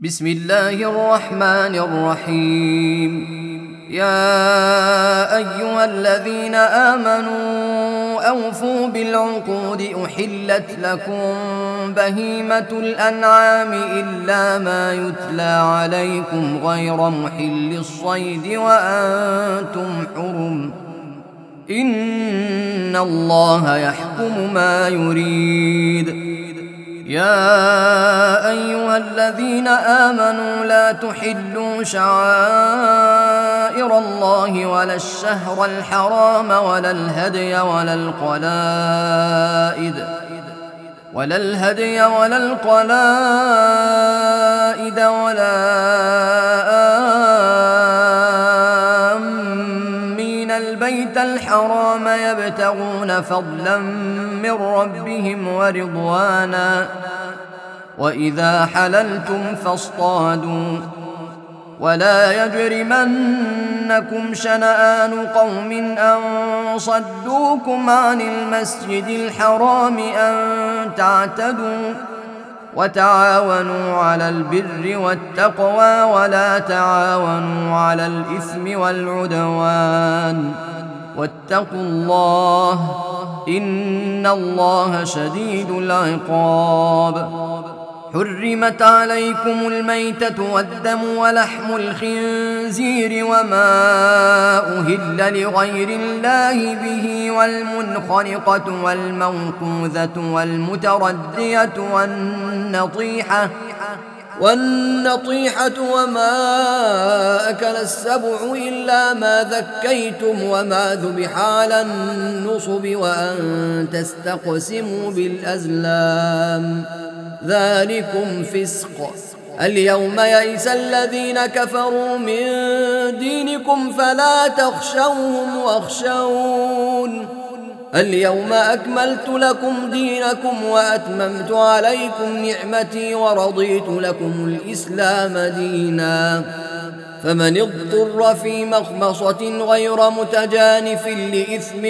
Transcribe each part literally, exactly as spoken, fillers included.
بسم الله الرحمن الرحيم. يا أيها الذين آمنوا أوفوا بالعقود أحلت لكم بهيمة الأنعام إلا ما يتلى عليكم غير محل الصيد وأنتم حرم إن الله يحكم ما يريد. يا أيها الذين آمنوا لا تحلوا شعائر الله ولا الشهر الحرام ولا الهدي ولا القلائد ولا الهدي ولا القلائد ولا آمين البيت الحرام يبتغون فضلا من ربهم ورضوانا وإذا حللتم فاصطادوا ولا يجرمنكم شنآن قوم أن صدوكم عن المسجد الحرام أن تعتدوا وتعاونوا على البر والتقوى ولا تعاونوا على الإثم والعدوان واتقوا الله إن الله شديد العقاب. حرمت عليكم الميتة والدم ولحم الخنزير وما أهل لغير الله به والمنخنقة والموقوذة والمتردية والنطيحة والنطيحة وما أكل السبع إلا ما ذكيتم وما ذبح على النصب وأن تستقسموا بالأزلام ذلكم فسق. اليوم يئس الذين كفروا من دينكم فلا تخشوهم واخشون اليوم أكملت لكم دينكم وأتممت عليكم نعمتي ورضيت لكم الإسلام دينا. فمن اضطر في مخمصة غير متجانف لإثم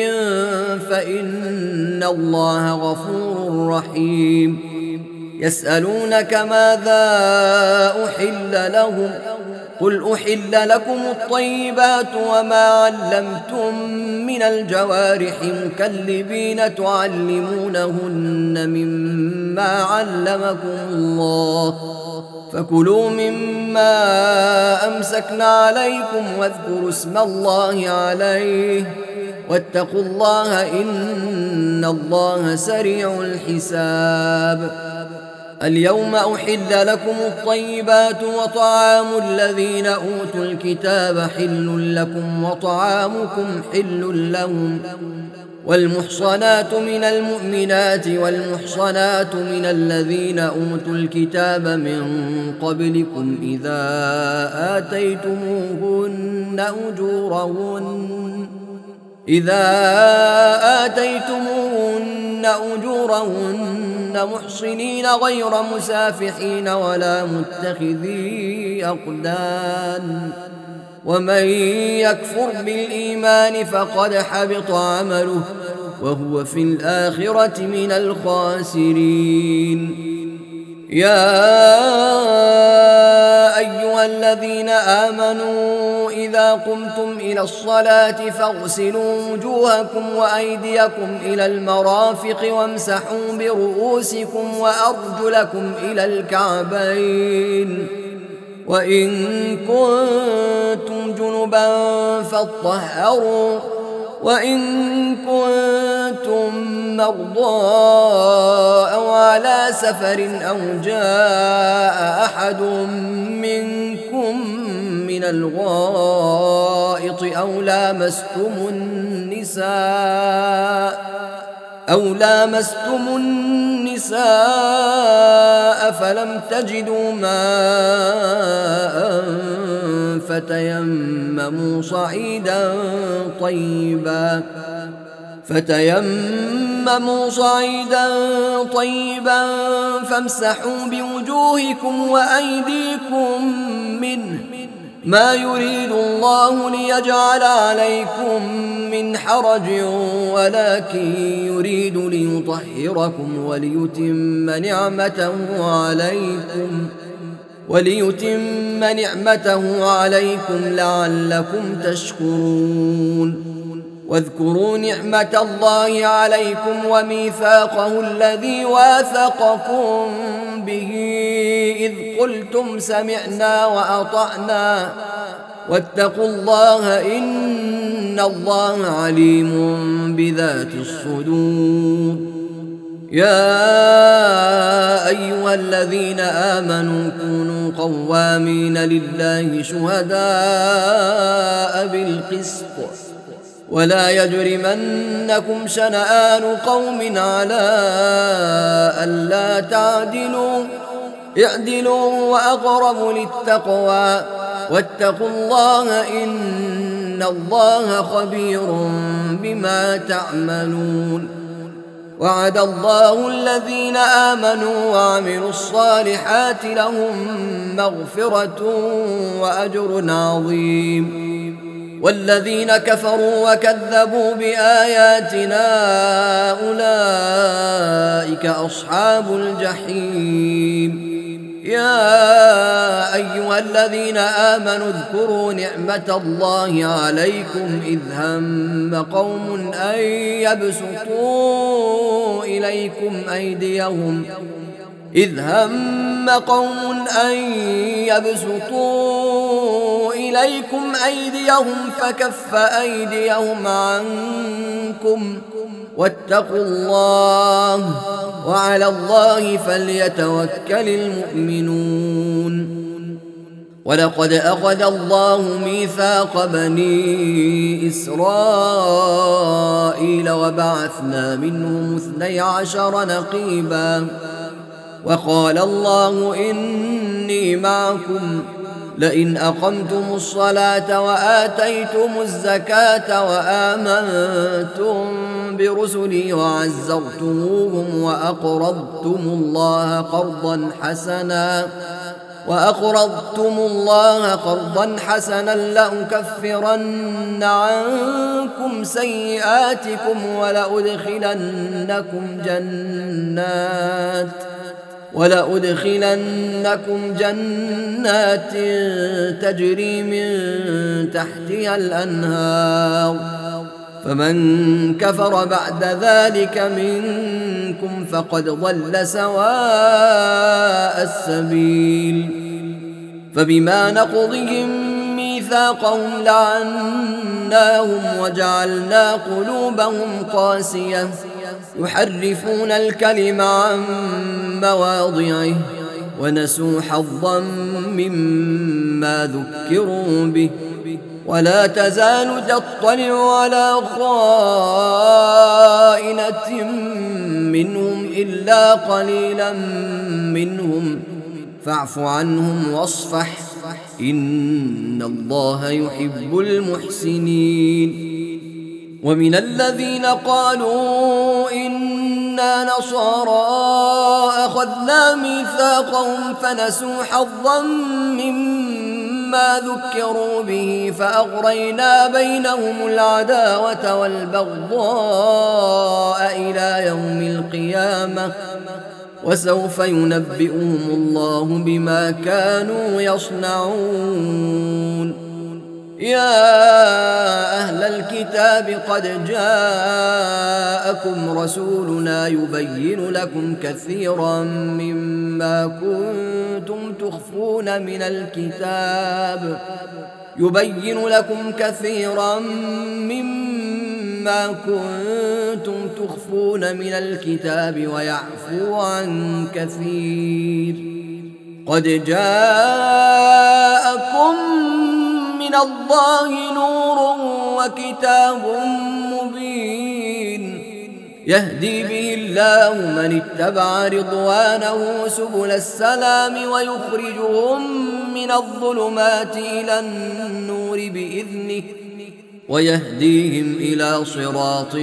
فإن الله غفور رحيم. يسألونك ماذا أحل لهم قل أحل لكم الطيبات وما علمتم من الجوارح مكلبين تعلمونهن مما علمكم الله فكلوا مما أمسكنا عليكم واذكروا اسم الله عليه واتقوا الله إن الله سريع الحساب. اليوم أحل لكم الطيبات وطعام الذين أوتوا الكتاب حل لكم وطعامكم حل لهم والمحصنات من المؤمنات والمحصنات من الذين أوتوا الكتاب من قبلكم إذا آتيتموهن أجورهن إذا آتيتموهن أجورهن محصنين غير مسافحين ولا متخذي أقدان ومن يكفر بالإيمان فقد حبط عمله وهو في الآخرة من الخاسرين. يا أيها الذين آمنوا إذا قمتم إلى الصلاة فاغسلوا وجوهكم وأيديكم إلى المرافق وامسحوا برؤوسكم وأرجلكم إلى الكعبين وإن كنتم جنبا فاطهروا وإن كنتم مرضى أو على سفر أو جاء أحد منكم من الغائط أو لامستم النساء أو لامستم النساء فلم تجدوا ماء فتيمموا صعيدا طيبا فتيمموا صعيدا طيبا فامسحوا بوجوهكم وأيديكم منه ما يريد الله ليجعل عليكم من حرج ولكن يريد ليطهركم وليتم نعمته عليكم وليتم نعمته عليكم لعلكم تشكرون. واذكروا نعمة الله عليكم وميثاقه الذي واثقكم به إذ قلتم سمعنا وأطعنا واتقوا الله إن الله عليم بذات الصدور. يا أيها الذين آمنوا كونوا قوامين لله شهداء بالقسط ولا يجرمنكم شنآن قوم على ألا تعدلوا اعدلوا وأقرب للتقوى واتقوا الله إن الله خبير بما تعملون. وعد الله الذين آمنوا وعملوا الصالحات لهم مغفرة وأجر عظيم. والذين كفروا وكذبوا بآياتنا أولئك أصحاب الجحيم. يا أيها الذين آمنوا اذكروا نعمة الله عليكم إذ هم قوم أن يبسطوا إليكم أيديهم إذ هم قوم أن يبسطوا إليكم أيديهم فكف أيديهم عنكم واتقوا الله وعلى الله فليتوكل المؤمنون. ولقد أخذ الله ميثاق بني إسرائيل وبعثنا منهم اثني عشر نقيبا وقال الله إني معكم لئن أقمتم الصلاة وآتيتم الزكاة وآمنتم برسلي وعزرتموهم وأقرضتم الله قرضا حسنا وأقرضتم الله قرضا حسنا لأكفرن عنكم سيئاتكم ولأدخلنكم جنات ولأدخلنكم جنات تجري من تحتها الأنهار فمن كفر بعد ذلك منكم فقد ضل سواء السبيل. فبما نقضهم ميثاقهم لعناهم وجعلنا قلوبهم قاسية يحرفون الكلم عن مواضعه ونسوا حظا مما ذكروا به ولا تزال تطلع على خائنة منهم إلا قليلا منهم فاعف عنهم واصفح إن الله يحب المحسنين. ومن الذين قالوا إنا نصارى أخذنا ميثاقهم فنسوا حظا مما ذكروا به فأغرينا بينهم العداوة والبغضاء إلى يوم القيامة وسوف ينبئهم الله بما كانوا يصنعون. يا أهل الكتاب قد جاءكم رسولنا يبين لكم كثيرا مما كنتم تخفون من الكتاب يبين لكم كثيرا مما كنتم تخفون من الكتاب ويعفو عن كثير. قد جاءكم من الله نور وكتاب مبين يهدي به الله من اتبع رضوانه سبل السلام ويخرجهم من الظلمات إلى النور بإذنه ويهديهم إلى صراط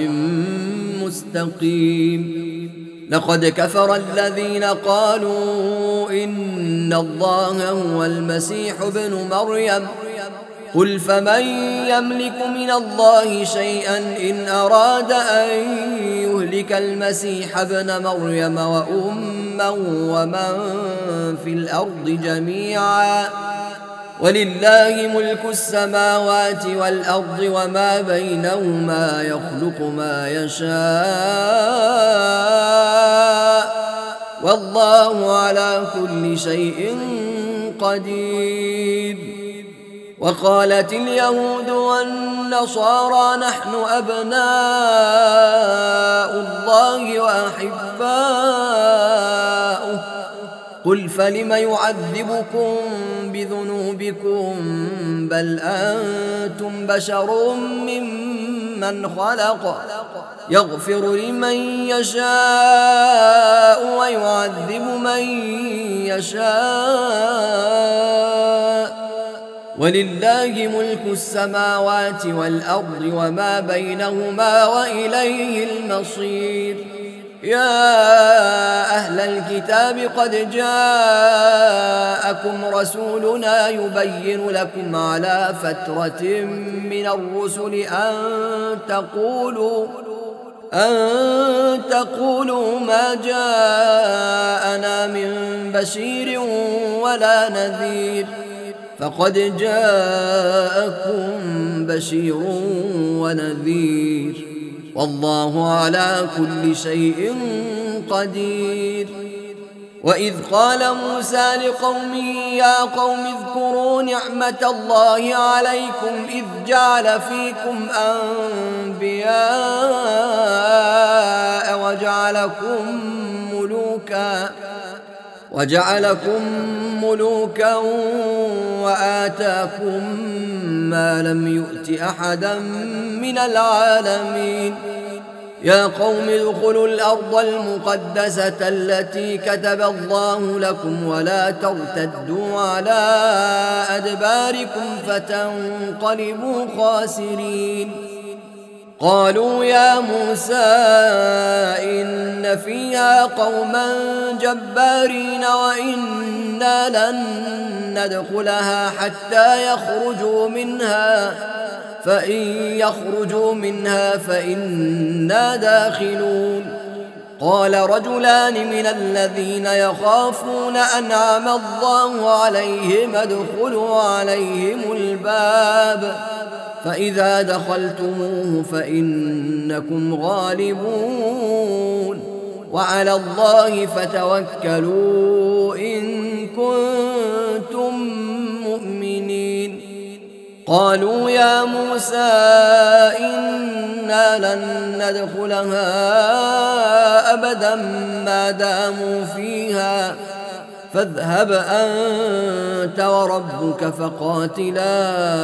مستقيم. لقد كفر الذين قالوا إن الله هو المسيح ابن مريم قل فمن يملك من الله شيئا إن أراد أن يهلك المسيح ابن مريم وأمه ومن في الأرض جميعا ولله ملك السماوات والأرض وما بينهما يخلق ما يشاء والله على كل شيء قدير. وقالت اليهود والنصارى نحن أبناء الله وأحباؤه قل فلم يعذبكم بذنوبكم بل أنتم بشر ممن خلق يغفر لمن يشاء ويعذب من يشاء ولله ملك السماوات والأرض وما بينهما وإليه المصير. يا أهل الكتاب قد جاءكم رسولنا يبين لكم على فترة من الرسل أن تقولوا أن تقولوا ما جاءنا من بشير ولا نذير فقد جاءكم بشير ونذير والله على كل شيء قدير. وإذ قال موسى لقومه يا قوم اذكروا نعمة الله عليكم إذ جعل فيكم أنبياء وجعلكم ملوكا وجعلكم ملوكا وآتاكم ما لم يؤت أحدا من العالمين. يا قوم ادخلوا الأرض المقدسة التي كتب الله لكم ولا ترتدوا على أدباركم فتنقلبوا خاسرين. قالوا يا موسى إن فيها قوما جبارين وإنا لن ندخلها حتى يخرجوا منها فإن يخرجوا منها فإنا داخلون. قال رجلان من الذين يخافون أنعم الله عليهم ادخلوا عليهم الباب فإذا دخلتموه فإنكم غالبون وعلى الله فتوكلوا إن كنتم مؤمنين. قالوا يا موسى إنا لن ندخلها أبدا ما داموا فيها فاذهب أنت وربك فقاتلا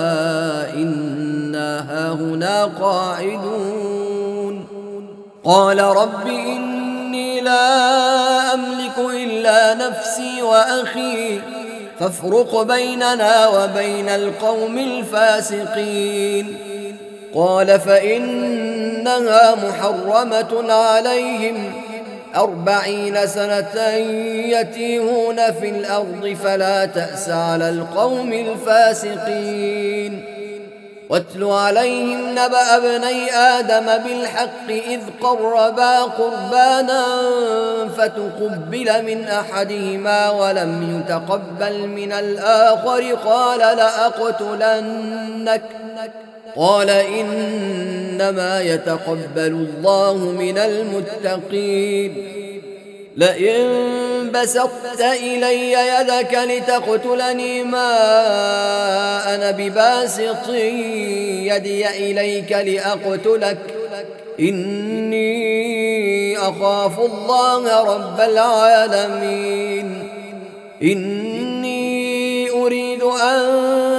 إنا هاهنا قاعدون. قال رب إني لا أملك إلا نفسي وأخي فافرق بيننا وبين القوم الفاسقين. قال فإنها محرمة عليهم أربعين سنة يتيهون في الأرض فلا تأس على القوم الفاسقين. واتل عليهم نبأ ابني آدم بالحق إذ قربا قربانا فتقبل من أحدهما ولم يتقبل من الآخر قال لأقتلنك قال إنما يتقبل الله من المتقين. لئن بسطت إلي يدك لتقتلني ما أنا بباسط يدي إليك لأقتلك إني أخاف الله رب العالمين. إني أريد أن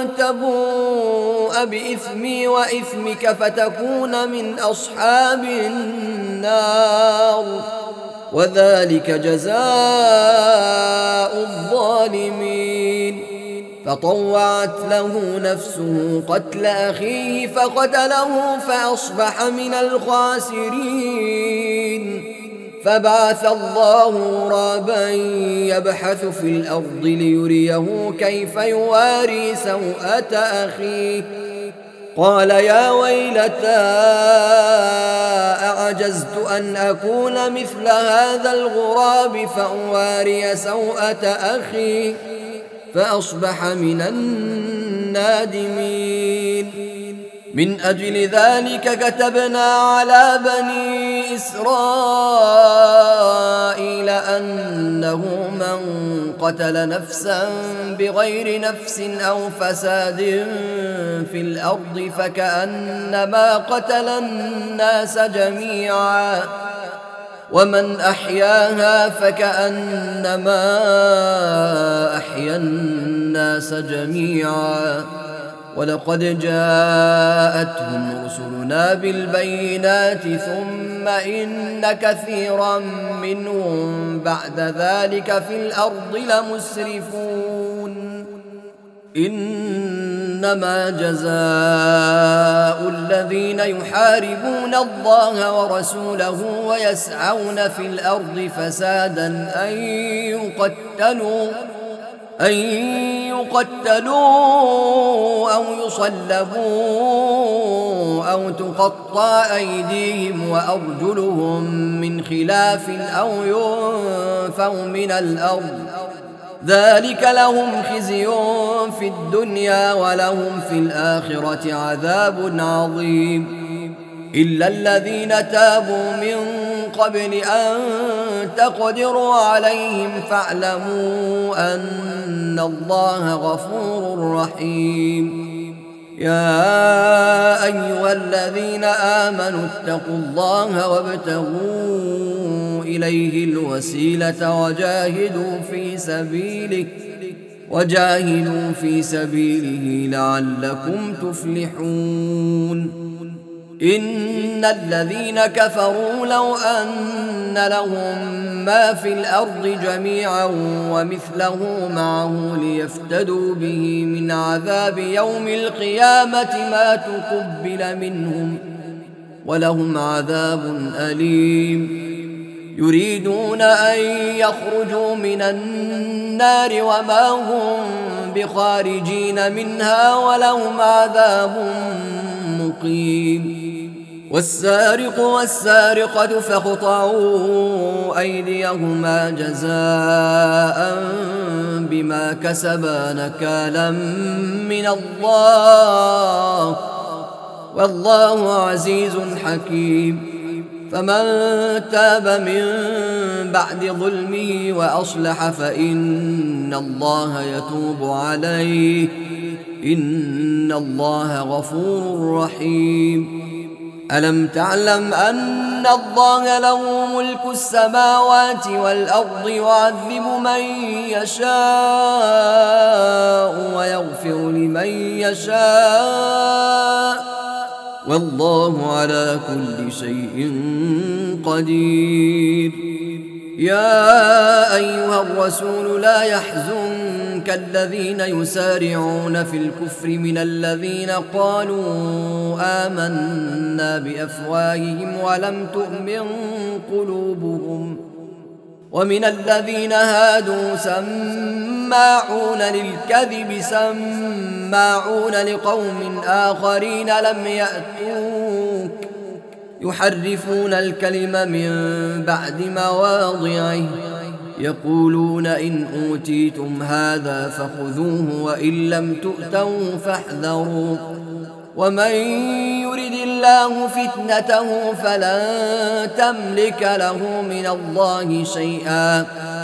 تبوء بإثمي وإثمك فتكون من أصحاب النار وذلك جزاء الظالمين. فطوعت له نفسه قتل أخيه فقتله فأصبح من الخاسرين. فبعث الله غرابا يبحث في الأرض ليريه كيف يواري سوءة أخيه قال يا ويلتى أعجزت أن أكون مثل هذا الغراب فأواري سوءة أخي فأصبح من النادمين. من أجل ذلك كتبنا على بني إسرائيل أنه من قتل نفسا بغير نفس أو فساد في الأرض فكأنما قتل الناس جميعا ومن أحياها فكأنما أحيا الناس جميعا ولقد جاءتهم رسلنا بالبينات ثم إن كثيرا منهم بعد ذلك في الأرض لمسرفون. إنما جزاء الذين يحاربون الله ورسوله ويسعون في الأرض فسادا أن يقتلوا أن يقتلوا أو يصلبوا أو تقطع أيديهم وأرجلهم من خلاف أو ينفوا من الأرض ذلك لهم خزي في الدنيا ولهم في الآخرة عذاب عظيم. إلا الذين تابوا من قبل أن تقدروا عليهم فاعلموا أن الله غفور رحيم. يا أيها الذين آمنوا اتقوا الله وابتغوا إليه الوسيلة وجاهدوا في سبيله وجاهدوا في سبيله لعلكم تفلحون. إن الذين كفروا لو أن لهم ما في الأرض جميعا ومثله معه ليفتدوا به من عذاب يوم القيامة ما تقبل منهم ولهم عذاب أليم. يريدون أن يخرجوا من النار وما هم بخارجين منها ولهم عذاب مقيم. والسارق والسارقة فاقطعوا أيديهما جزاء بما كسبا نكالا من الله والله عزيز حكيم. فمن تاب من بعد ظلمه وأصلح فإن الله يتوب عليه إن الله غفور رحيم. ألم تعلم أن الله له ملك السماوات والأرض يعذب من يشاء ويغفر لمن يشاء والله على كل شيء قدير. يا أيها الرسول لا يحزنك الذين يسارعون في الكفر من الذين قالوا آمنا بأفواههم ولم تؤمن قلوبهم ومن الذين هادوا سماعون للكذب سماعون لقوم آخرين لم يأتوك يحرفون الكلم من بعد مواضعه يقولون إن أوتيتم هذا فخذوه وإن لم تؤتوه فاحذروا ومن يرد الله فتنته فلن تملك له من الله شيئا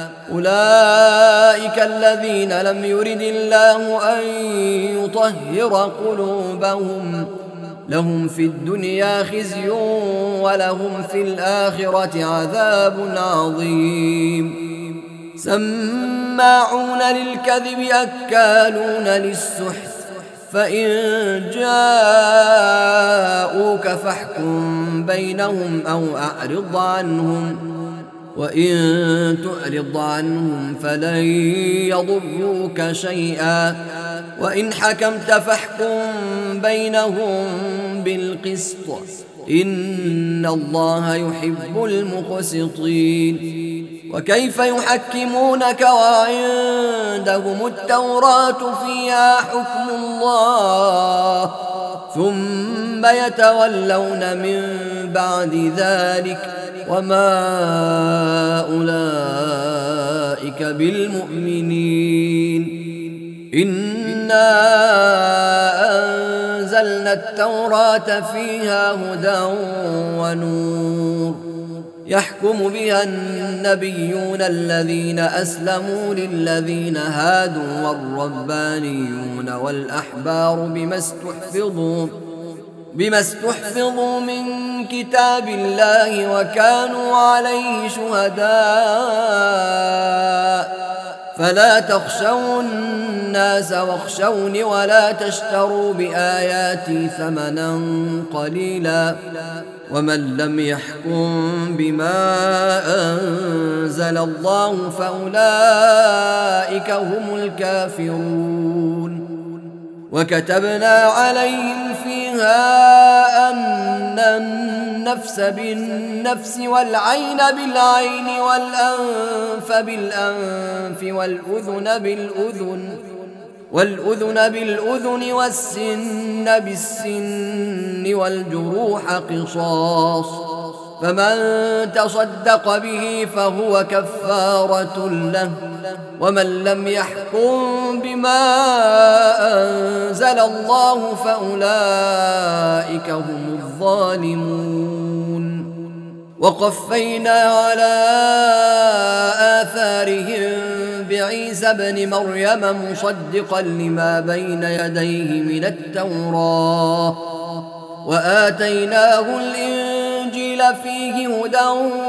أولئك الذين لم يرد الله أن يطهر قلوبهم لهم في الدنيا خزي ولهم في الآخرة عذاب عظيم. سماعون للكذب أكالون للسحت فإن جاءوك فاحكم بينهم أو أعرض عنهم وإن تعرض عنهم فلن يضروك شيئا وإن حكمت فاحكم بينهم بالقسط إن الله يحب المقسطين. وكيف يحكمونك وعندهم التوراة فيها حكم الله ثم يتولون من بعد ذلك وما أولئك بالمؤمنين. إنا أنزلنا التوراة فيها هدى ونور يحكم بها النبيون الذين أسلموا للذين هادوا والربانيون والأحبار بما استحفظوا بما استحفظوا من كتاب الله وكانوا عليه شهداء فلا تخشوا الناس واخشوني ولا تشتروا بآياتي ثمنا قليلا ومن لم يحكم بما أنزل الله فأولئك هم الكافرون. وكتبنا عليهم فيها أن النفس بالنفس والعين بالعين والأنف بالأنف والأذن بالأذن والأذن بالأذن والسن بالسن والجروح قصاص فمن تصدق به فهو كفارة له ومن لم يحكم بما أنزل الله فأولئك هم الظالمون. وقفينا على آثارهم بعيسى ابن مريم مصدقا لما بين يديه من التوراة وآتيناه الإنجيل فيه هدى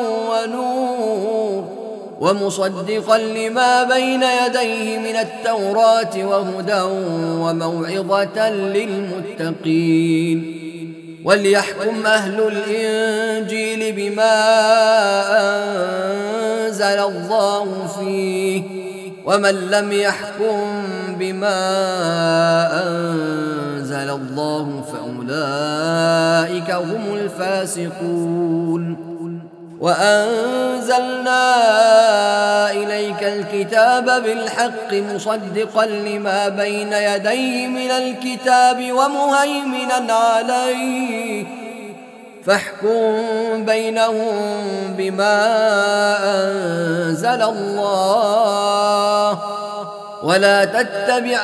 ونور ومصدقا لما بين يديه من التوراة وهدى وموعظة للمتقين. وليحكم أهل الإنجيل بما أنزل الله فيه ومن لم يحكم بما أنزل الله فأولئك هم الفاسقون. وأنزلنا إليك الكتاب بالحق مصدقا لما بين يديه من الكتاب ومهيمنا عليه فاحكم بينهم بما أنزل الله ولا تتبع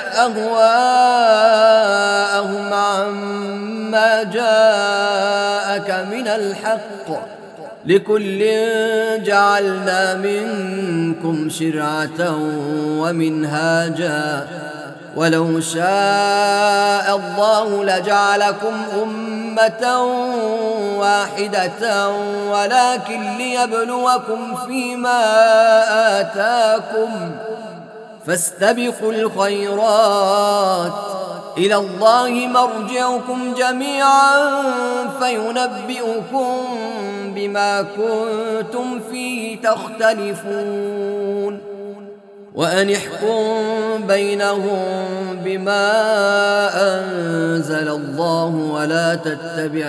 أهواءهم عما جاءك من الحق لكل جعلنا منكم شرعة ومنهاجا ولو شاء الله لجعلكم أمة واحدة ولكن ليبلوكم فيما آتاكم فاستبقوا الخيرات إلى الله مرجعكم جميعا فينبئكم بما كنتم فيه تختلفون. وأن احكم بينهم بما أنزل الله ولا تتبع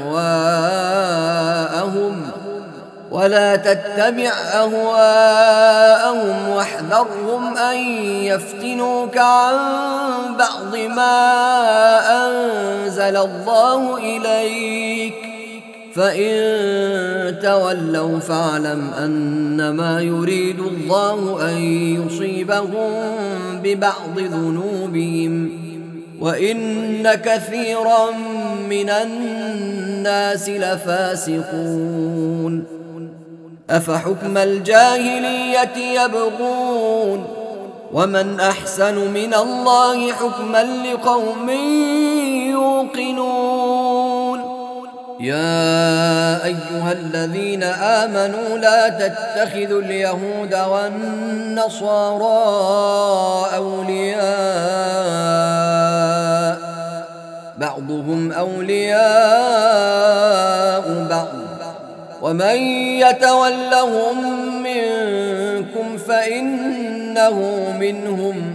أهواءهم ولا تتبع أهواءهم واحذرهم أن يفتنوك عن بعض ما أنزل الله إليك فإن تولوا فاعلم أنما يريد الله أن يصيبهم ببعض ذنوبهم وإن كثيرا من الناس لفاسقون. أفحكم الجاهلية يبغون ومن أحسن من الله حكما لقوم يوقنون. يا أيها الذين آمنوا لا تتخذوا اليهود والنصارى أولياء بعضهم أولياء بعض ومن يتولهم منكم فإنه منهم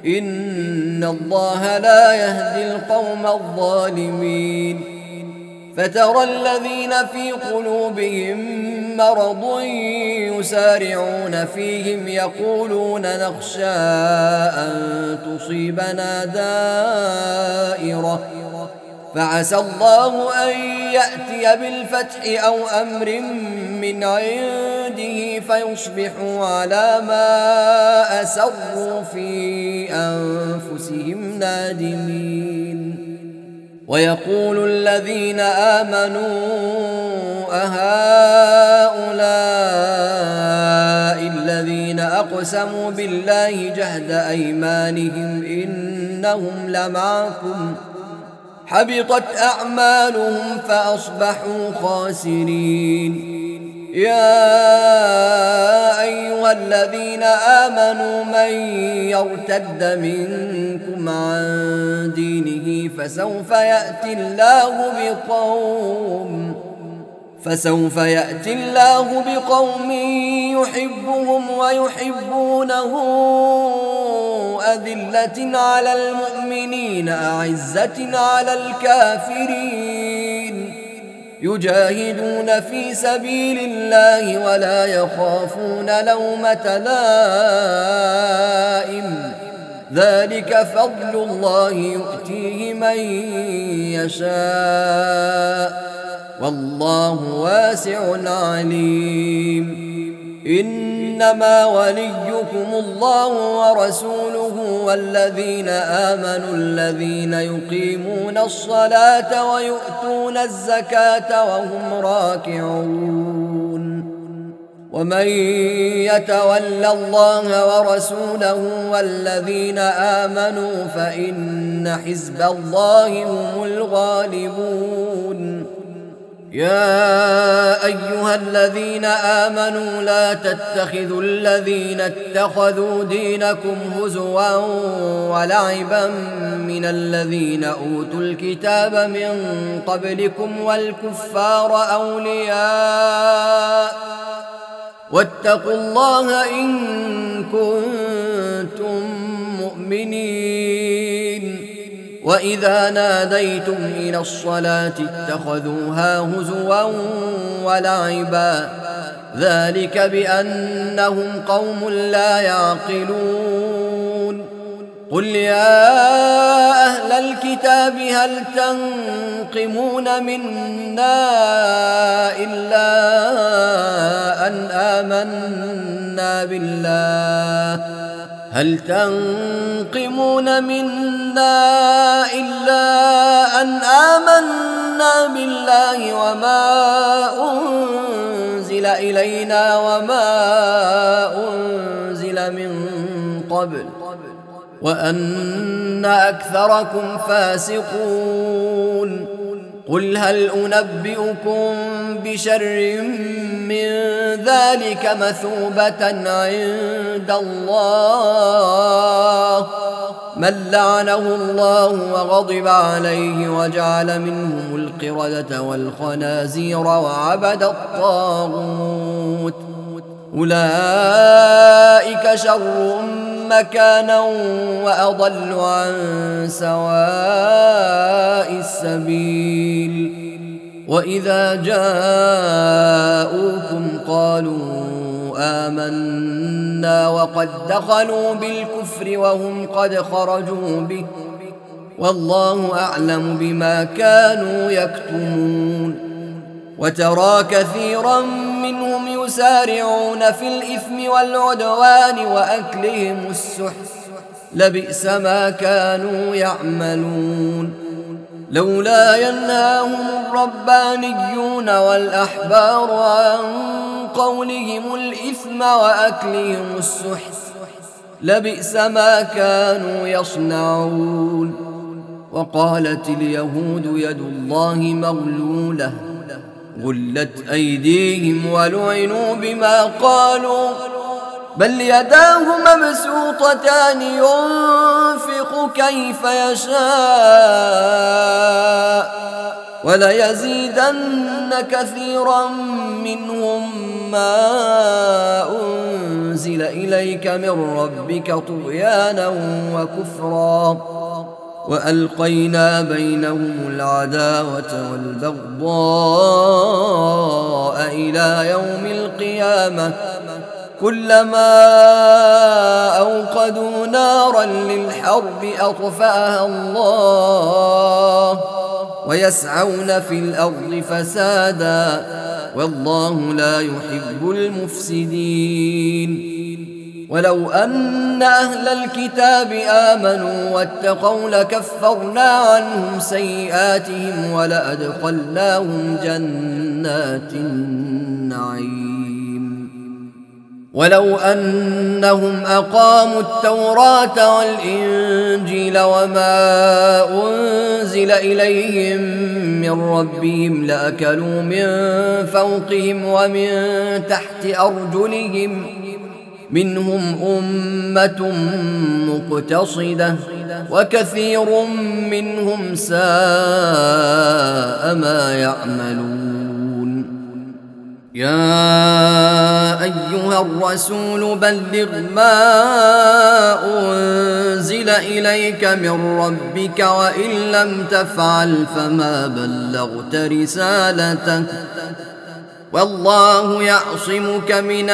إن الله لا يهدي القوم الظالمين. فترى الذين في قلوبهم مرض يسارعون فيهم يقولون نخشى أن تصيبنا دائرة فعسى الله أن يأتي بالفتح أو أمر من عنده فيصبحوا على ما أسروا في أنفسهم نادمين. ويقول الذين آمنوا أهؤلاء الذين أقسموا بالله جهد أيمانهم إنهم لمعكم حبطت أعمالهم فأصبحوا خاسرين. يا أيها الذين آمنوا من يرتد منكم عن دينه فسوف يأتي الله بقوم فسوف يأتي الله بقوم يحبهم ويحبونه أذلة على المؤمنين أعزة على الكافرين يجاهدون في سبيل الله ولا يخافون لومة لائم ذلك فضل الله يؤتيه من يشاء والله واسع عليم. إنما وليكم الله ورسوله والذين آمنوا الذين يقيمون الصلاة ويؤتون الزكاة وهم راكعون. ومن يتول الله ورسوله والذين آمنوا فإن حزب الله هم الغالبون. يا أيها الذين آمنوا لا تتخذوا الذين اتخذوا دينكم هزوا ولعبا من الذين أوتوا الكتاب من قبلكم والكفار أولياء واتقوا الله إن كنتم مؤمنين. وإذا ناديتم إلى الصلاة اتخذوها هزوا ولعبا ذلك بأنهم قوم لا يعقلون. قل يا أهل الكتاب هل تنقمون منا إلا أن آمنا بالله هل تنقمون منا إلا أن آمنا بالله وما أنزل إلينا وما أنزل من قبل وأن أكثركم فاسقون. قل هل أنبئكم بشر من ذلك مثوبة عند الله من لعنه الله وغضب عليه وجعل منهم القردة والخنازير وعبد الطاغوت أولئك شر مكانا وأضل عن سواء السبيل. وإذا جاءوكم قالوا آمنا وقد دخلوا بالكفر وهم قد خرجوا به والله أعلم بما كانوا يكتمون. وترى كثيرا منهم يسارعون في الإثم والعدوان وأكلهم السحت لبئس ما كانوا يعملون. لولا ينهاهم الربانيون والأحبار عن قولهم الإثم وأكلهم السحت لبئس ما كانوا يصنعون. وقالت اليهود يد الله مغلولة غلت أيديهم ولعنوا بما قالوا بل يداه مبسوطتان ينفق كيف يشاء وليزيدن كثيرا منهم ما أنزل إليك من ربك طغيانا وكفرا وألقينا بينهم العداوة والبغضاء إلى يوم القيامة كلما أوقدوا نارا للحرب أطفأها الله ويسعون في الأرض فسادا والله لا يحب المفسدين. ولو أن أهل الكتاب آمنوا واتقوا لكفرنا عنهم سيئاتهم ولأدخلناهم جنات النعيم. ولو أنهم أقاموا التوراة والإنجيل وما أنزل إليهم من ربهم لأكلوا من فوقهم ومن تحت أرجلهم منهم أمة مقتصدة وكثير منهم ساء ما يعملون. يا أيها الرسول بلغ ما أنزل إليك من ربك وإن لم تفعل فما بلغت رسالته والله يعصمك من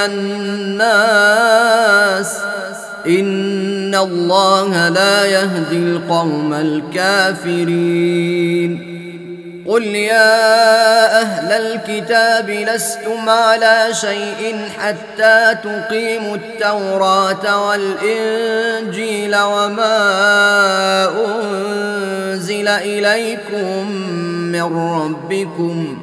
الناس إن الله لا يهدي القوم الكافرين. قل يا أهل الكتاب لستم على شيء حتى تقيموا التوراة والإنجيل وما أنزل إليكم من ربكم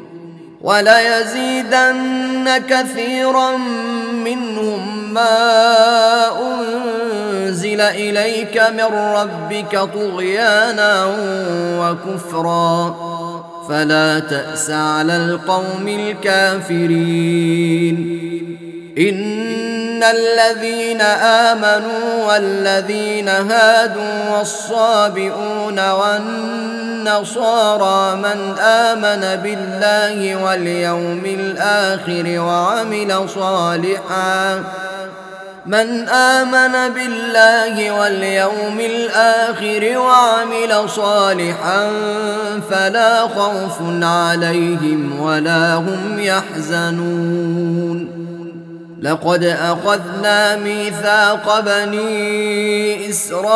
وليزيدن كثيرا منهم ما أنزل إليك من ربك طغيانا وكفرا فلا تأس على القوم الكافرين. إن الذين آمنوا والذين هادوا والصابئون والنصارى من آمن بالله واليوم الآخر وعمل صالحا من آمن بالله واليوم الآخر وعمل صالحا فلا خوف عليهم ولا هم يحزنون. لقد أخذنا ميثاق بني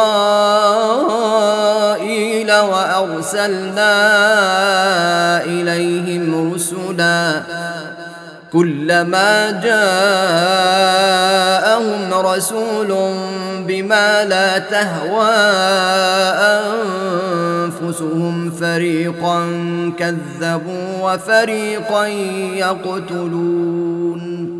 إسرائيل وأرسلنا إليهم رسلا كلما جاءهم رسول بما لا تهوى أنفسهم فريقا كذبوا وفريقا يقتلون.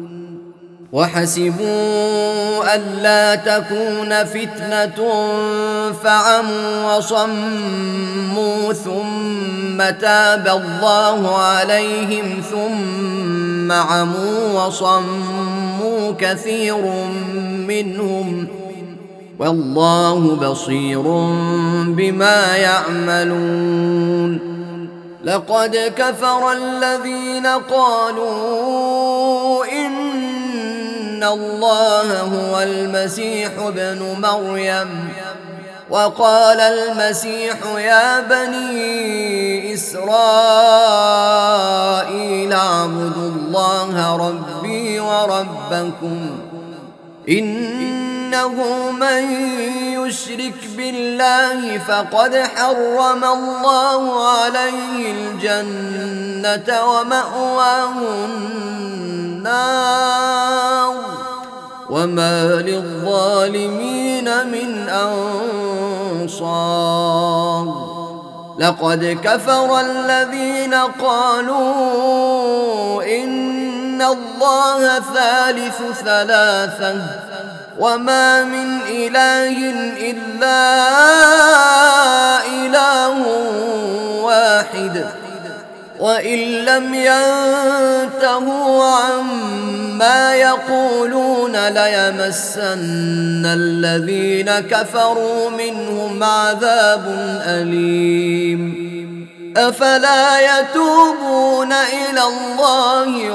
وحسبوا ألا تكون فتنة فعموا وصموا ثم تاب الله عليهم ثم عموا وصموا كثير منهم والله بصير بما يعملون. لقد كفر الذين قالوا إن إن الله هو المسيح ابن مريم وقال المسيح يا بني إسرائيل اعبدوا الله ربي وربكم إنه من يشرك بالله فقد حرم الله عليه الجنة ومأواه النار وما للظالمين من أنصار. لقد كفر الذين قالوا إن الله ثالث ثلاثة وما من إله إلا إله واحد وإن لم ينتهوا عما يقولون ليمسن الذين كفروا منهم عذاب أليم. أفلا يتوبون إلى الله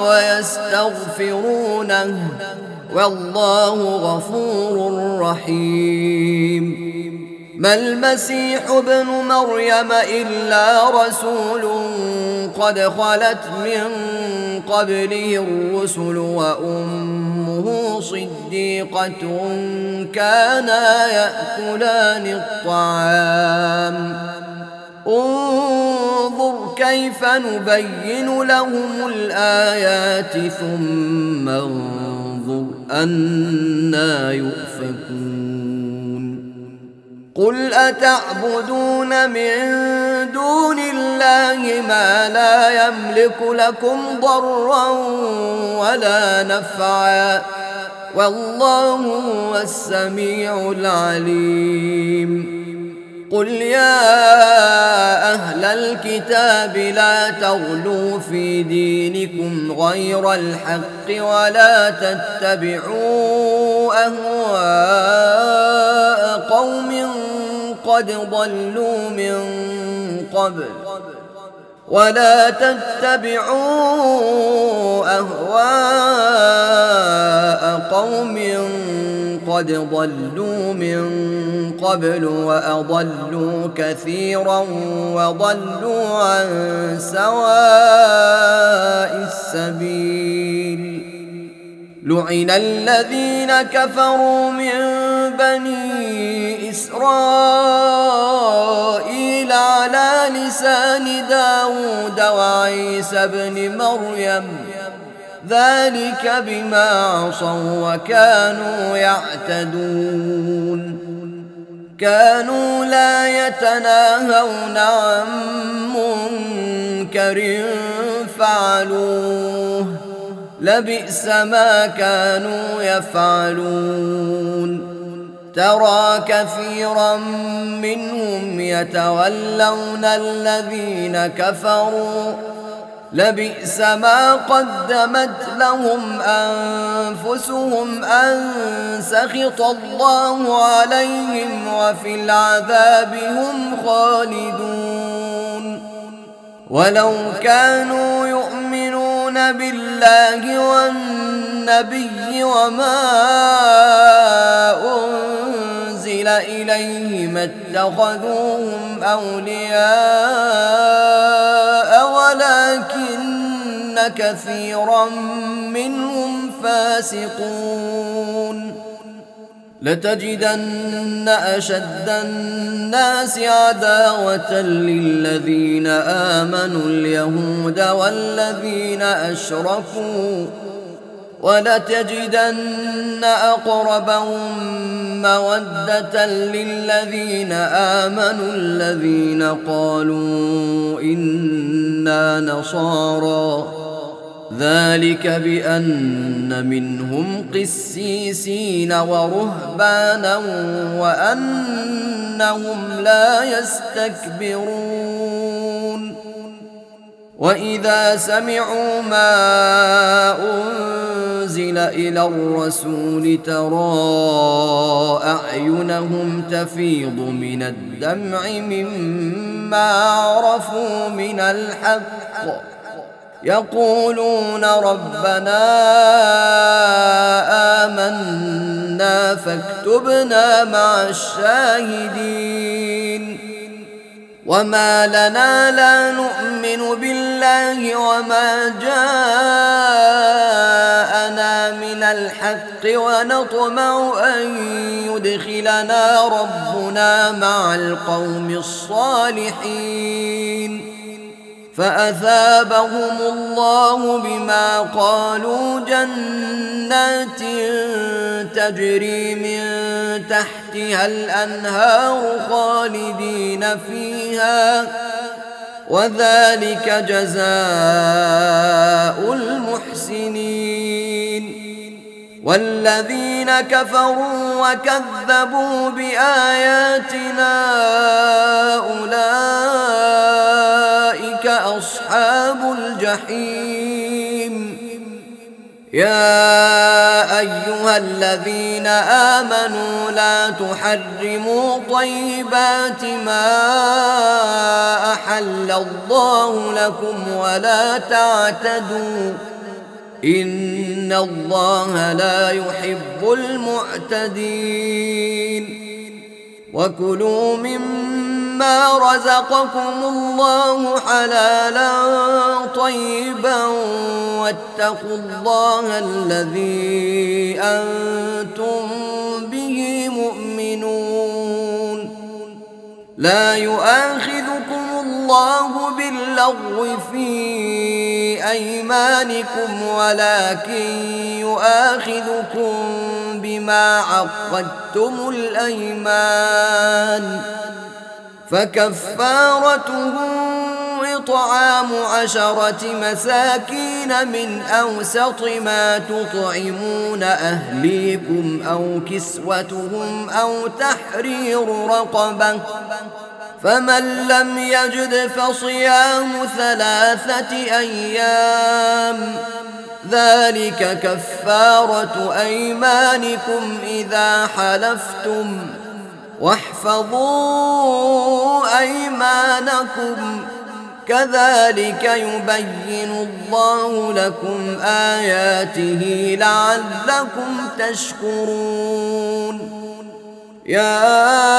ما المسيح ابن مريم إلا رسول قد خلت من قبله الرسل وأمه صديقة كانا يأكلان الطعام انظر كيف نبين لهم الآيات ثم انظر أنى يؤفكون قل أتعبدون من دون الله ما لا يملك لكم ضرا ولا نفعا والله هو السميع العليم قل يا أهل الكتاب لا تغلوا في دينكم غير الحق ولا تتبعوا أهواء قوم قد ضلوا من قبل ولا تتبعوا أهواء قوم قد ضلوا من قبل وأضلوا كثيرا وضلوا عن سواء السبيل لعن الذين كفروا من بني إسرائيل على لسان داود وعيسى بن مريم ذلك بما عصوا وكانوا يعتدون كانوا لا يتناهون عن منكر فعلوه لبئس ما كانوا يفعلون ترى كثيرا منهم يتولون الذين كفروا لبئس ما قدمت لهم أنفسهم أن سخط الله عليهم وفي العذاب هم خالدون ولو كانوا يؤمنون بالله والنبي وما أنزل إليه ما اتخذوهم أولياء ولكن كثيرا منهم فاسقون لتجدن أشد الناس عداوة للذين آمنوا اليهود والذين أشركوا ولتجدن أقربهم مودة للذين آمنوا الذين قالوا إنا نصارى ذلك بأن منهم قسيسين ورهبانا وأنهم لا يستكبرون وإذا سمعوا ما أنزل إلى الرسول ترى أعينهم تفيض من الدمع مما عرفوا من الحق يقولون ربنا آمنا فاكتبنا مع الشاهدين وما لنا لا نؤمن بالله وما جاءنا من الحق ونطمع أن يدخلنا ربنا مع القوم الصالحين فأثابهم الله بما قالوا جنات تجري من تحتها الأنهار خالدين فيها وذلك جزاء المحسنين والذين كفروا وكذبوا بآياتنا أولئك أصحاب الجحيم يا أيها الذين آمنوا لا تحرموا طيبات ما أحل الله لكم ولا تعتدوا إن الله لا يحب المعتدين وكلوا مما رزقكم الله حلالا طيبا واتقوا الله الذي أنتم به مؤمنون. لا يؤاخذكم الله باللغو في أيمانكم ولكن يؤاخذكم بما عقدتم الأيمان، فكفارته إطعام عشرة مساكين من أوسط ما تطعمون أهليكم أو كسوتهم أو تحرير رقبة، فمن لم يجد فصيام ثلاثة أيام، ذلك كفارة أيمانكم إذا حلفتم، واحفظوا أيمانكم، كذلك يبين الله لكم آياته لعلكم تشكرون. يا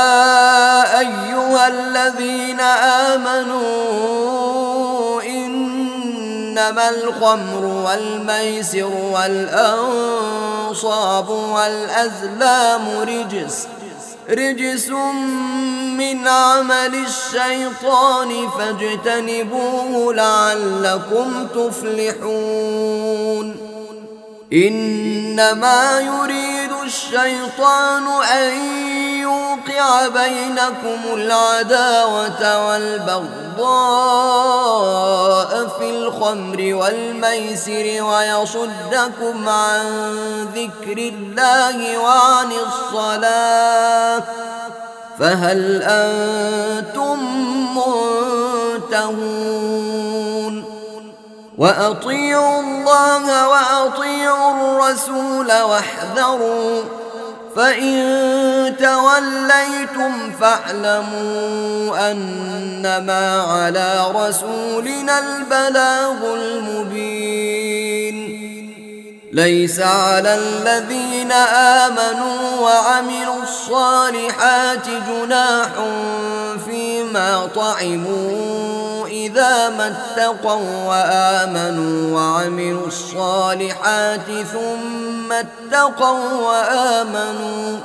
أيها الذين آمنوا إنما الخمر والميسر والأنصاب والأزلام رجس رجس من عمل الشيطان فاجتنبوه لعلكم تفلحون. إنما يريد الشيطان أن يوقع بينكم العداوة والبغضاء في الخمر والميسر ويصدكم عن ذكر الله وعن الصلاة، فهل أنتم منتهون؟ وأطيعوا الله وأطيعوا الرسول واحذروا، فإن توليتم فاعلموا أنما على رسولنا البلاغ المبين. ليس على الذين آمنوا وعملوا الصالحات جناح فيما طعموا إذا ما اتقوا وآمنوا وعملوا الصالحات ثم اتقوا وآمنوا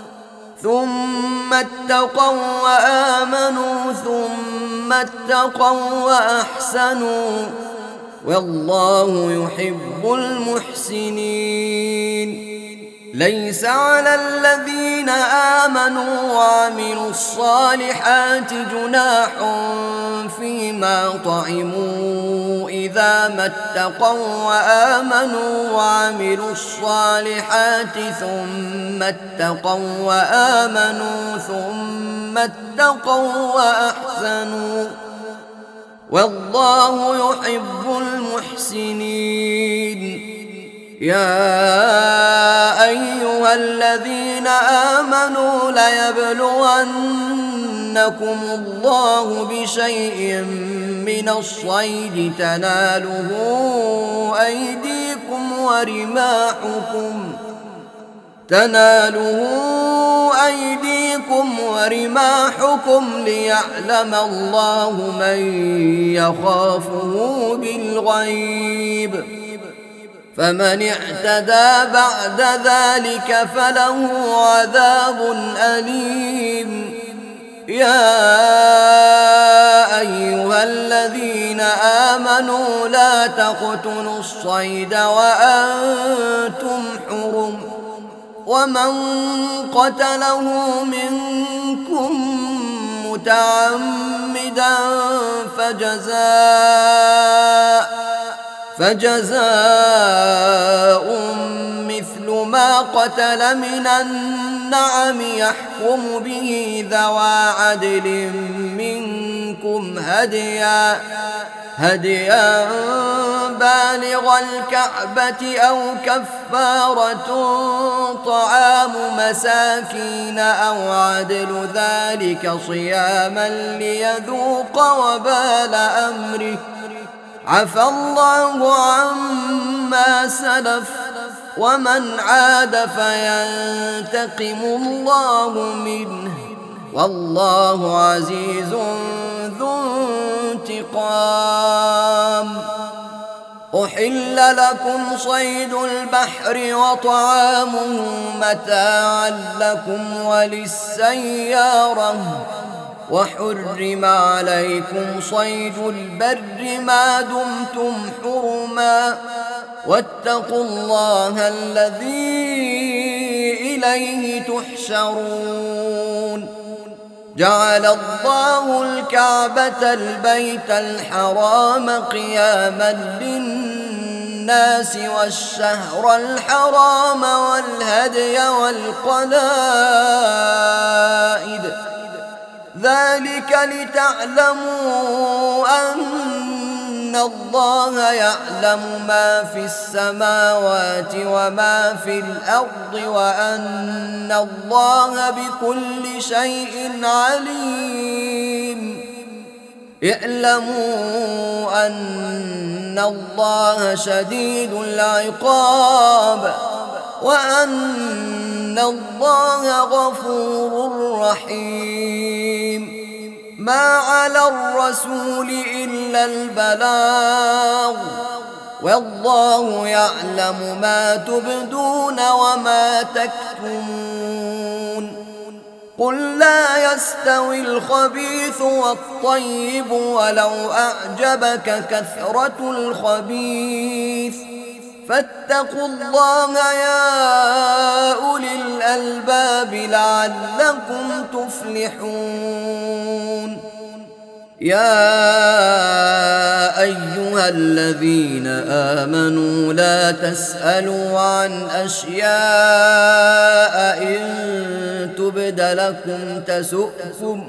ثم اتقوا وآمنوا ثم اتقوا وأحسنوا، والله يحب المحسنين. ليس على الذين آمنوا وعملوا الصالحات جناح فيما طعموا إذا ما اتقوا وآمنوا وعملوا الصالحات ثم اتقوا وآمنوا ثم اتقوا وأحسنوا، والله يحب المحسنين. يا أيها الذين آمنوا ليبلونكم الله بشيء من الصيد تناله أيديكم ورماحكم تناله أيديكم ورماحكم ليعلم الله من يخافه بالغيب، فمن اعتدى بعد ذلك فله عذاب أليم. يا أيها الذين آمنوا لا تقتلوا الصيد وأنتم حرم، ومن قتله منكم متعمدا فجزاء فجزاء مثل ما قتل من النعم يحكم به ذوى عدل منكم هديا هديا بالغ الكعبة أو كفارة طعام مساكين أو عدل ذلك صياما ليذوق وبال أمره، عفى الله عما سلف، ومن عاد فينتقم الله منه، والله عزيز ذو انتقام. أحل لكم صيد البحر وطعامه متاعا لكم وللسيارة، وحرم عليكم صيد البر ما دمتم حرما، واتقوا الله الذي إليه تحشرون. جعل الله الكعبة البيت الحرام قياما للناس والشهر الحرام والهدي والقلائد، ذلك لتعلموا أن الله يعلم ما في السماوات وما في الأرض وأن الله بكل شيء عليم. اعلموا أن الله شديد العقاب وأن الله غفور رحيم. ما على الرسول إلا البلاغ، والله يعلم ما تبدون وما تكتمون. قل لا يستوي الخبيث والطيب ولو أعجبك كثرة الخبيث، فاتقوا الله يا أولي الألباب لعلكم تفلحون. يا أيها الذين آمنوا لا تسألوا عن أشياء إن تبد لكم تسؤكم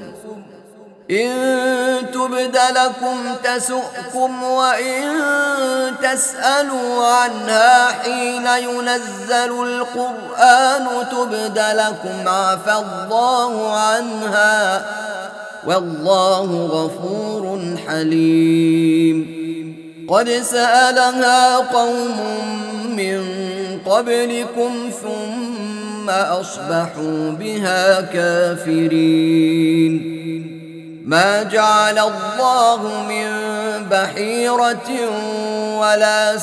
إن تبد لكم تسؤكم وإن تسألوا عنها حين ينزل القرآن تبد لكم عفى الله عنها، والله غفور حليم. قد سألها قوم من قبلكم ثم أصبحوا بها كافرين. ما جعل الله من بحيرة ولا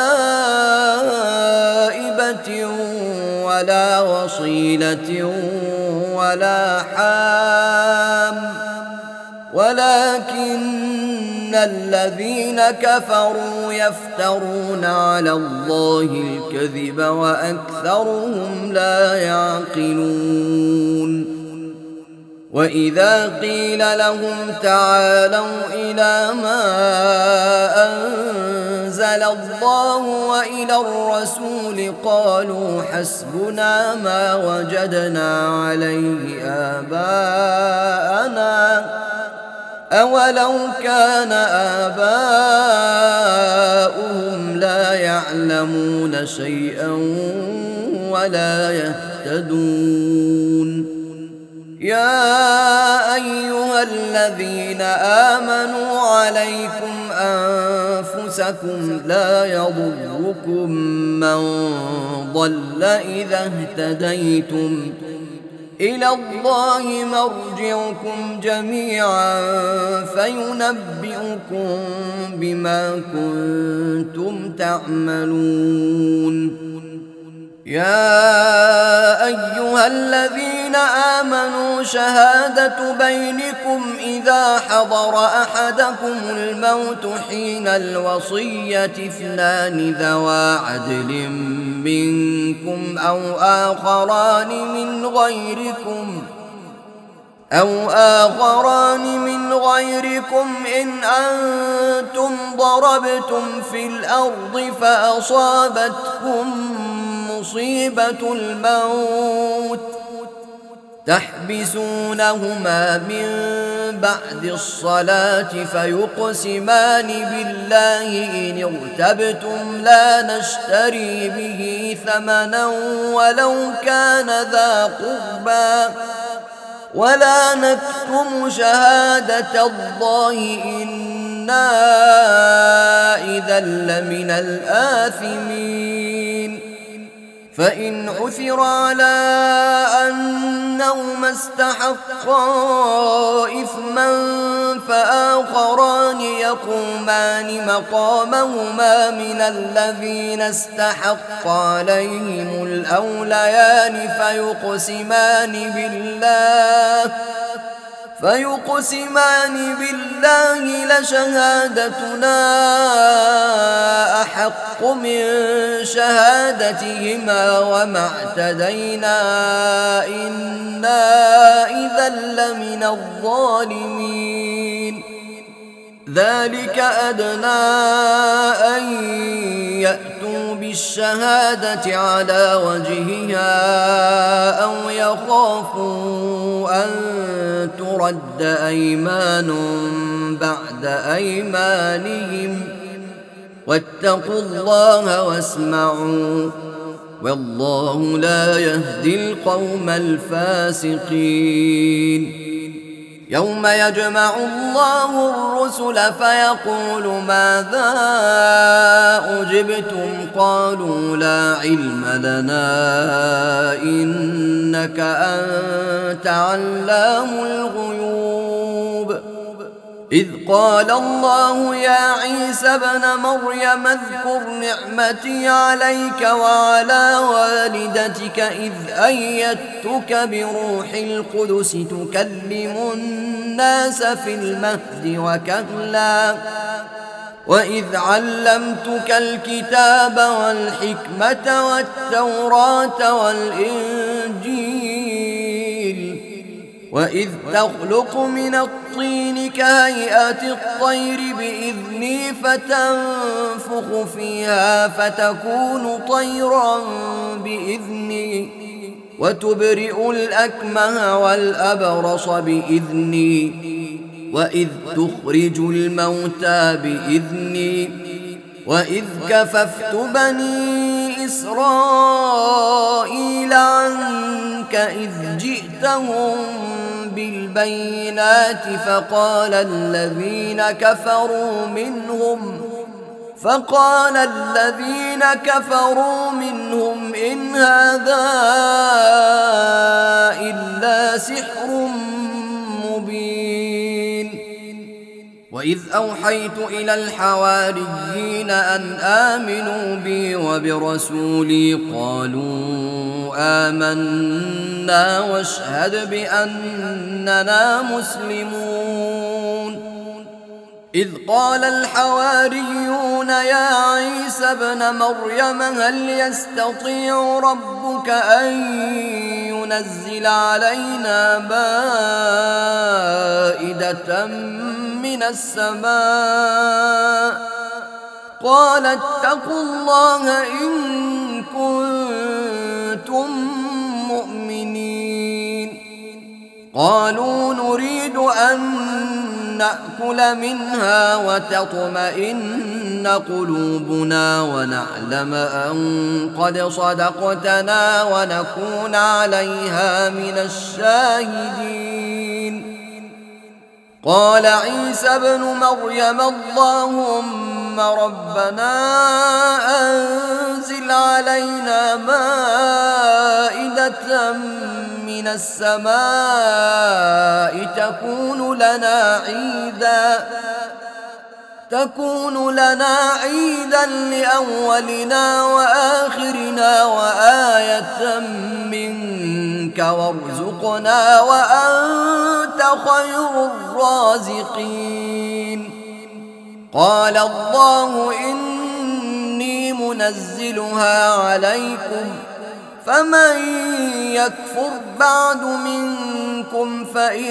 سائبة ولا وصيلة ولا حام، ولكن الذين كفروا يفترون على الله الكذب وأكثرهم لا يعقلون. وإذا قيل لهم تعالوا إلى ما أنزل الله وإلى الرسول قالوا حسبنا ما وجدنا عليه آباءنا، أولو كان آباؤهم لا يعلمون شيئا ولا يهتدون. يا أيها الذين آمنوا عليكم أنفسكم لا يضركم من ضل إذا اهتديتم، إلى الله مرجعكم جميعا فينبئكم بما كنتم تعملون. يا أيها الذين آمنوا شهادة بينكم إذا حضر أحدكم الموت حين الوصية اثنان ذوا عدل منكم أو آخران من غيركم أو آخران من غيركم إن أنتم ضربتم في الأرض فأصابتكم مصيبة الموت تحبسونهما من بعد الصلاة فيقسمان بالله إن ارتبتم لا نشتري به ثمنا ولو كان ذا قربى ولا نكتم شهادة الله إنا إذا لمن الآثمين. فإن عثر على أنهما استحقا إثما فآخران يقومان مقامهما من الذين استحق عليهم الأوليان فيقسمان بالله فيقسمان بالله لشهادتنا أحق من شهادتهما وما اعتدينا إنا إذا لمن الظالمين. ذلك أدنى أن يأتوا بالشهادة على وجهها أو يخافوا أن ترد أيمان بعد أيمانهم واتقوا الله واسمعوا والله لا يهدي القوم الفاسقين. يوم يجمع الله الرسل فيقول ماذا أجبتم قالوا لا علم لنا إنك أنت علام الغيوب. إذ قال الله يا عيسى ابن مريم اذكر نعمتي عليك وعلى والدتك إذ أيدتك بروح القدس تكلم الناس في المهد وكهلا وإذ علمتك الكتاب والحكمة والتوراة والإنجيل وإذ تخلق من الطين كهيئة الطير بإذني فتنفخ فيها فتكون طيرا بإذني وتبرئ الأكمه والأبرص بإذني وإذ تخرج الموتى بإذني وإذ كففت بني إسرائيل عنك إذ جئتهم بالبينات فقال الذين كفروا منهم فقال الذين كفروا منهم إن هذا إلا سحر مبين. وإذ أوحيت إلى الحواريين أن آمنوا بي وبرسولي قالوا آمنا واشهد بأننا مسلمون. إذ قال الحواريون يا عيسى ابن مريم هل يستطيع ربك أن ينزل علينا مائدة من السماء قال اتقوا الله إن كنتم مؤمنين. قالوا نريد أن نأكل منها وتطمئن قلوبنا ونعلم أن قد صدقتنا ونكون عليها من الشاهدين. قال عيسى ابن مريم اللهم ربنا أنزل علينا مائدة من السماء تكون لنا عيدا تكون لنا عيدا لأولنا وآخرنا وآية منك وارزقنا وأنت خير الرازقين. قال الله إني منزلها عليكم فمن يكفر بعد منكم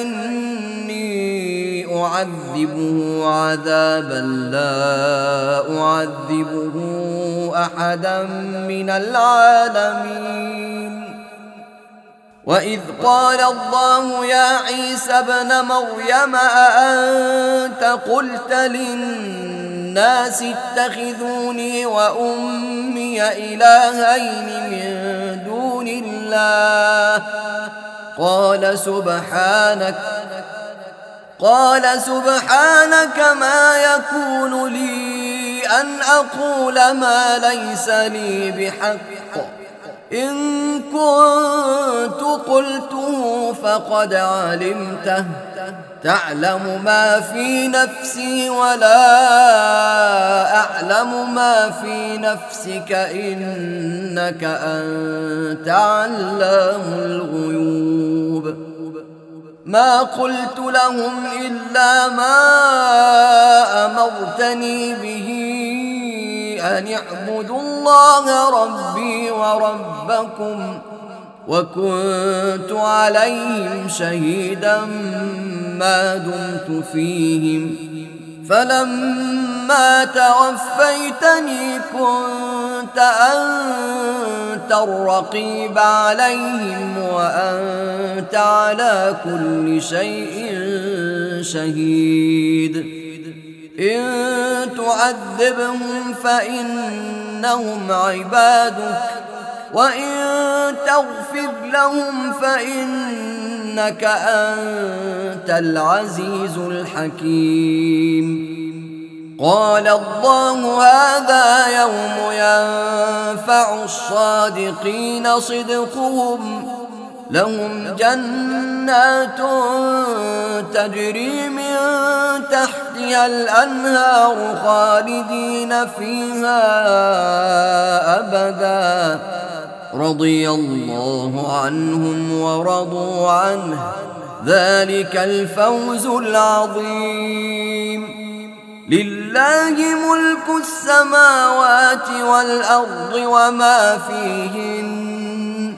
فإني أعذبه عذابا لا أعذبه أحدا من العالمين. وإذ قال الله يا عيسى ابن مريم أأنت قلت للناس اتخذوني وأمي إلهين من دون الله قال سبحانك قال سبحانك ما يكون لي أن أقول ما ليس لي بحق إن كنت قلته فقد علمته تعلم ما في نفسي ولا أعلم ما في نفسك إنك أنت علام الغيوب ما قلت لهم إلا ما أمرتني به أن اعبدوا الله ربي وربكم وكنت عليهم شهيدا ما دمت فيهم فلما توفيتني كنت أنت الرقيب عليهم وأنت على كل شيء شهيد إن تعذبهم فإنهم عبادك وإن تغفر لهم فإنك أنت العزيز الحكيم قال الله هذا يوم ينفع الصادقين صدقهم لهم جنات تجري من تحتها الأنهار خالدين فيها أبدا رضي الله عنهم ورضوا عنه ذلك الفوز العظيم لله ملك السماوات والأرض وما فيهن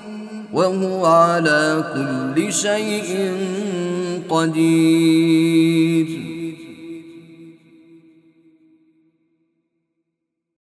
وهو على كل شيء قدير